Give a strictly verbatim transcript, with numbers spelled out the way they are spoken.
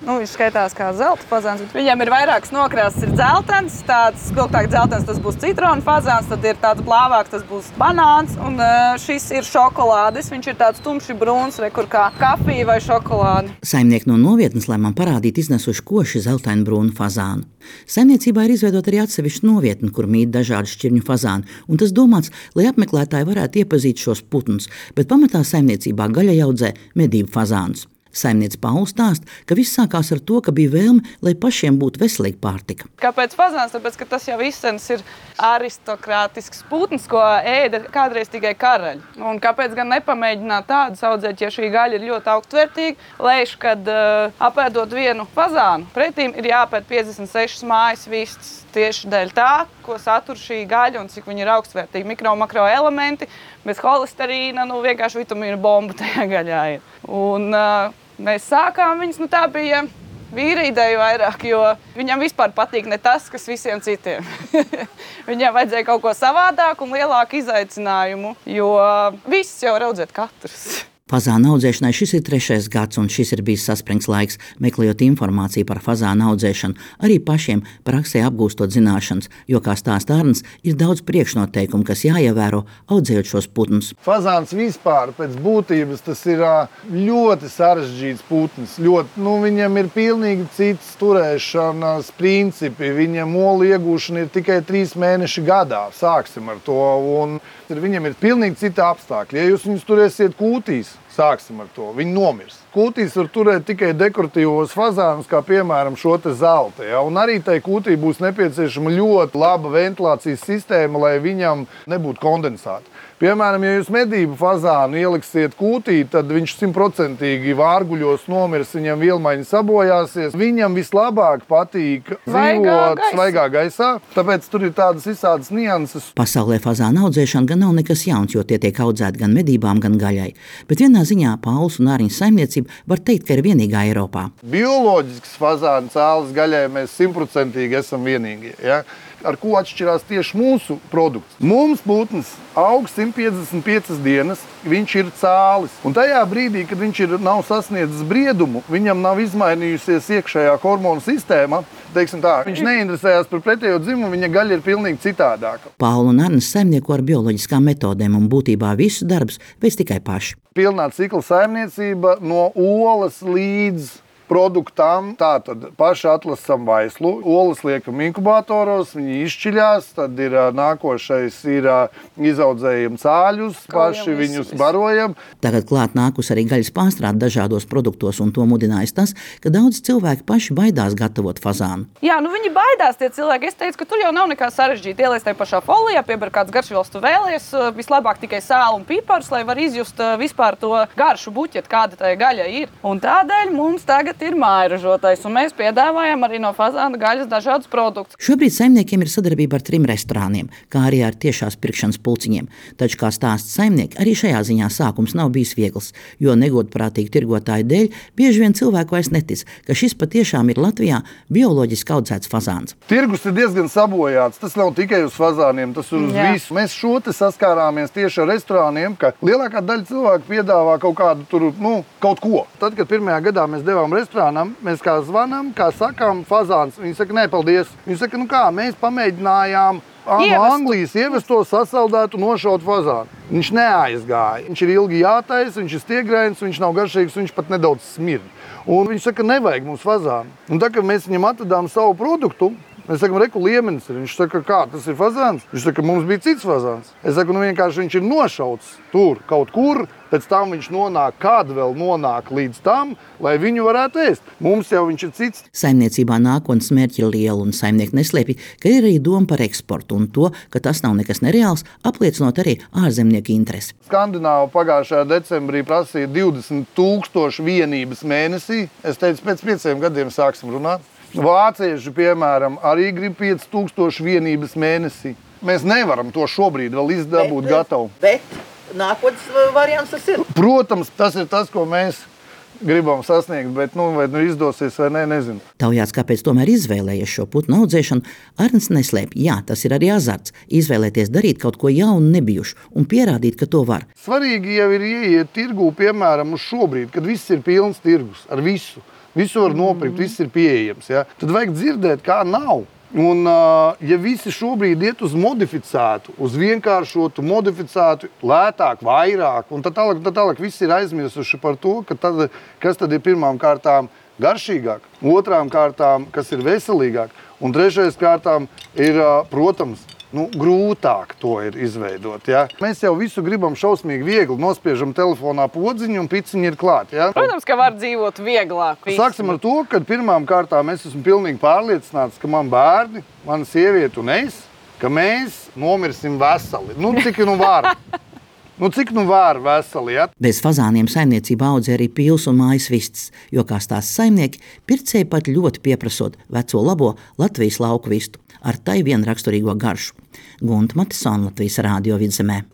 Nu, viņš skaitās kā zelta fazāns. Viņam ir vairākas nokrāsas, ir dzeltens, tāds spilgtāk dzeltens, tas būs citrona fazāns, tad ir tāds blāvāks, tas būs banāns, un šis ir šokolādes. Viņš ir tāds tumši brūns, re, kur kā kafija vai šokolāde. Saimnieki no novietnes, lai man parādītu, iznesuši koši zeltainbrūnu fazānu. Saimniecībā ir izveidota arī atsevišķa novietne, kur mīt dažādu šķirņu fazāni, un tas domāts, lai apmeklētāji varētu iepazīt šos putnus, bet pamatā saimniecībā gaļa audzē medību fazānus. Saimniece Paula stāsta, ka viss sākās ar to, ka bija vēlme, lai pašiem būtu veselīga pārtika. Kāpēc fazāns? Tāpēc, ka tas jau izsens ir aristokrātisks putns, ko ēda kādreiz tikai karaļi. Un kāpēc gan nepamēģināt tādus audzēt, ja šī gaļa ir ļoti augstvērtīga, lēš, kad uh, apēdot vienu fazānu, pretīm ir jāpēd piecdesmit sešas mājas vistas. Tieši dēļ tā, ko satur šī gaļa un cik viņa ir augstvērtīga. Mikro, makro elementi, bez holesterīna, nu vienkārši vitamīnu bomba tajā gaļā ir. Un uh, mēs sākām viņus, nu tā bija vīra ideja vairāk, jo viņam vispār patīk ne tas, kas visiem citiem. Viņam vajadzēja kaut ko savādāku un lielāku izaicinājumu, jo viss jau var audzēt katrs. Fazāna audzēšanai šis ir trešais gads, un šis ir bijis saspringts laiks, meklējot informāciju par fazāna audzēšanu, arī pašiem praksē apgūstot zināšanas, jo, kā stāsta Arnis, ir daudz priekšnoteikumu, kas jāievēro, audzējot šos putnus. Fazāns vispār pēc būtības tas ir ļoti sarežģīts putns. Ļoti, nu, viņam ir pilnīgi cits turēšanas principi. Viņam olu iegūšana ir tikai trīs mēneši gadā. Sāksim ar to. Un viņam ir pilnīgi cita apstākļi. Ja jūs viņus turēsiet kūtīs, sāksim ar to, viņi nomirs. Kūtīs var turēt tikai dekoratīvos fazānus, kā piemēram šo te zelta. Ja? Un arī tai kūtī būs nepieciešama ļoti laba ventilācijas sistēma, lai viņam nebūtu kondensāti. Piemēram, ja jūs medību fazānu ieliksiet kūtī, tad viņš simtprocentīgi vārguļos nomirs, viņam vielmaiņa sabojāsies. Viņam vislabāk patīk dzīvot svaigā gaisā, tāpēc tur ir tādas visādas nianses. Pasaulē fazāna audzēšana gan nav nekas jauns, jo tie tiek audzēti gan medībām, gan gaļai. Bet vienā ziņā Pauls un Āriņas saimniecība var teikt, ka ir vienīgā Eiropā. Bioloģisks fazāna cēles gaļai mēs simtprocentīgi esam vienīgie. Ja? Ar ko atšķirās tieši mūsu produkts. Mums putns aug simt piecdesmit piecas dienas, viņš ir cālis. Un tajā brīdī, kad viņš ir, nav sasniedzis briedumu, viņam nav izmainījusies iekšējā hormonu sistēma, teiksim tā, viņš neinteresējās par pretējo dzimumu, viņa gaļa ir pilnīgi citādāka. Paula un Arnis saimnieko ar bioloģiskām metodēm un būtībā visu darbs veic tikai paši. Pilnā cikla saimniecība no olas līdz produktam, tātad paši atlasam vaislu, olas liekam inkubatoros, viņi izšķiļās, tad ir nākošais ir izaudzējam cāļus, paši viņus barojam. Tagad klāt nākus arī gaļas pārstrāde dažādos produktos, un to mudinājis tas, ka daudz cilvēki paši baidās gatavot fazānu. Jā, nu viņi baidās tie cilvēki. Es teicu, ka tur jau nav nekā sarežģīta. Ielies tajā pašā folijā, piebar kāds garšvielas tu vēlies, vislabāk tikai sāli un pipars, lai var izjust vispār to garšu buķeti, kāda tai gaļa ir. Un tādēļ mums tagad ir mājražotais, un mēs piedāvājam arī no fazāna gaļas dažādus produktus. Šobrīd saimniekiem ir sadarbība ar trim restorāniem, kā arī ar tiešās pirkšanas pulciņiem. Taču, kā stāsta saimnieki, arī šajā ziņā sākums nav bijis viegls, jo negodprātīgi tirgotāju dēļ bieži vien cilvēku vairs netic, ka šis patiešām ir Latvijā bioloģiski audzēts fazāns. Tirgus ir diezgan sabojāts. Tas nav tikai uz fazāniem, tas ir uz Jā. visu. Mēs šo te saskārāmies tieši ar restorāniem, ka lielākā daļa cilvēku piedāvā kaut kādu tur, nu, kaut ko. Tad, kad pirmajā gadā mēs devām restorānam, mēs kā zvanām, kā sakām, fazāns. Viņi saka, nē, paldies. Viņi saka, nu kā, mēs pamēģinājām no Anglijas ievest to sasaldētu nošaut fazānu. Viņš neaizgāja. Viņš ir ilgi jātais, viņš ir stiegrains, viņš nav garšīgs, viņš pat nedaudz smird. Un viņš saka, nevajag mums fazānu. Un tā, kad mēs viņam atvedām savu produktu, mēs sakam, reku liemenis ir. Viņš saka, kā, tas ir fazāns? Viņš saka, mums bija cits fazāns. Es saku, nu vienkārši viņš ir nošauts tur, kaut kur, pēc tam viņš nonāk, kād vēl nonāk līdz tam, lai viņu varētu ēst. Mums jau viņš ir cits. Saimniecībā nākotnes mērķi ir liela, un saimnieki neslēpj, ka ir arī doma par eksportu, un to, ka tas nav nekas nereāls, apliecinot arī ārzemnieku interesi. Skandināva pagājušajā decembrī prasīja divdesmit tūkstoši vienības mēnesī. Es teicu, pēc pieciem gadiem sāksim runāt. Vācieši, piemēram, arī grib pieci tūkstoši vienības mēnesī. Mēs nevaram to šobrīd vēl izdabūt bet, gatavu. Bet nākotnes variants tas ir. Protams, tas ir tas, ko mēs gribam sasniegt, bet nu, vai nu izdosies vai ne, nezinu. Taujāts, kāpēc tomēr izvēlējies šo putnu audzēšanu, Arnis neslēpj. Jā, tas ir arī azarts. Izvēlēties darīt kaut ko jaunu nebijušu un pierādīt, ka to var. Svarīgi jau ir ieiet tirgū, piemēram, uz šobrīd, kad viss ir pilns tirgus ar visu. Visu var nopirkt, viss ir pieejams. Ja? Tad vajag dzirdēt, kā nav. Un, ja visi šobrīd iet uz modificētu, uz vienkāršotu, modificētu, lētāk, vairāk, un tad tālāk, tad tālāk visi ir aizmirsuši par to, ka tad, kas tad ir pirmām kārtām garšīgāk, otrām kārtām, kas ir veselīgāk, un trešais kārtām ir, protams, nu, grūtāk to ir izveidot. Ja? Mēs jau visu gribam šausmīgi viegli, nospiežam telefonā podziņu un piciņi ir klāt. Ja? Protams, ka var dzīvot vieglāk. Sāksim ar to, ka pirmām kārtām es esmu pilnīgi pārliecināts, ka man bērni, mana sieviete un es, ka mēs nomirsim veseli. Nu, cik nu var. Nu, cik nu var veseli, ja? Bez fazāniem saimniecība audzē arī pils un mājas vistas, jo, kā stāsta saimnieki, pircēji pat ļoti pieprasot veco labo Latvijas lauku vistu ar tai vien raksturīgo garšu. Gunta Matisona, Latvijas Rādio Vidzemē.